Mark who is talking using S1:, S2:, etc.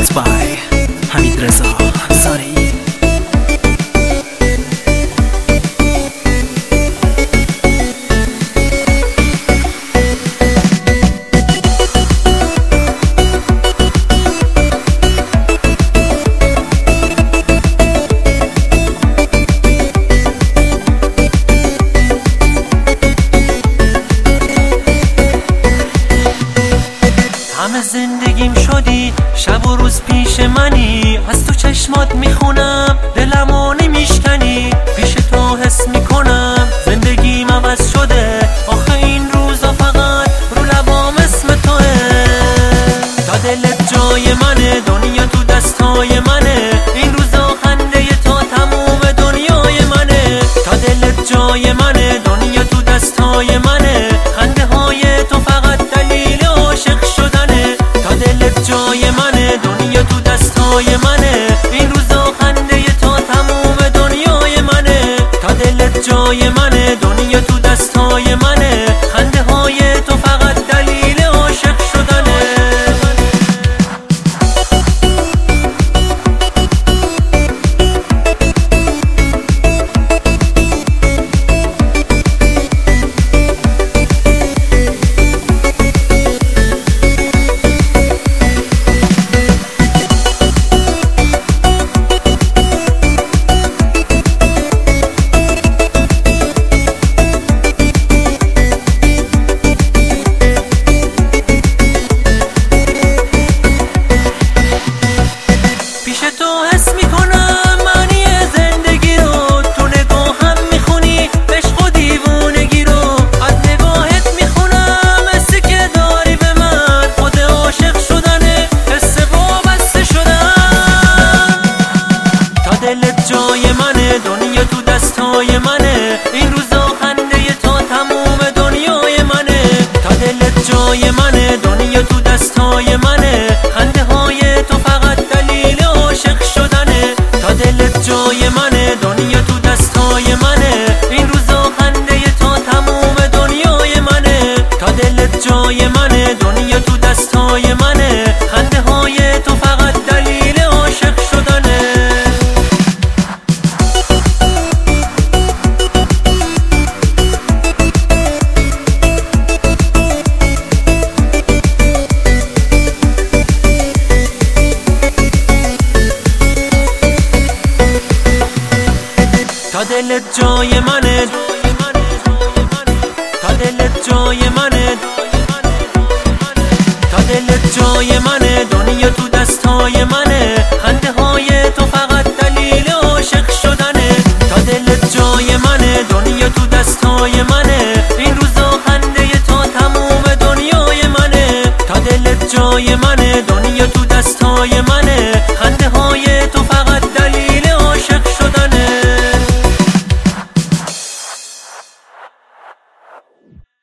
S1: Produced by حمید رضا ساری.
S2: همه زندگیم شدی، شب و روز پیش منی، از تو چشمات میخونم دلمو نمیشکنی، پیش تو حس میکنم زندگیم عوض شده، آخه این روزا فقط رو لبام اسم توه. تا دلت جای منه، دنیا تو دستای منه، این روزا خنده تو تموم دنیای منه. تا دلت جای منه، دنیا تو دستای منه، خنده های تو فقط دلیل عاشق شدنه. تا دلت جای منه، دنیا تو دستای منه، این روزا خنده تو تموم دنیای منه. تا دلت جای منه، دنیا تو دستای منه، خنده های تو فقط دلیل عاشق شدنه. جای منه، دنیا تو دستای منه، این روزا خنده تو تموم دنیای منه. تا دلت جای منه، دنیا تو دستای منه، خنده های تو فقط دلیل عاشق شدنه. تا دلت جای منه، دنیا تو دستای منه، این روزا خنده تو تموم دنیای منه. تا دلت جای منه، دنیا تو دستای منه، خنده های تو فقط دلیل عاشق شدنه. تا دلت جای منه، تا دلت جای منه، تا دلت جای منه، دنیا تو دستای منه،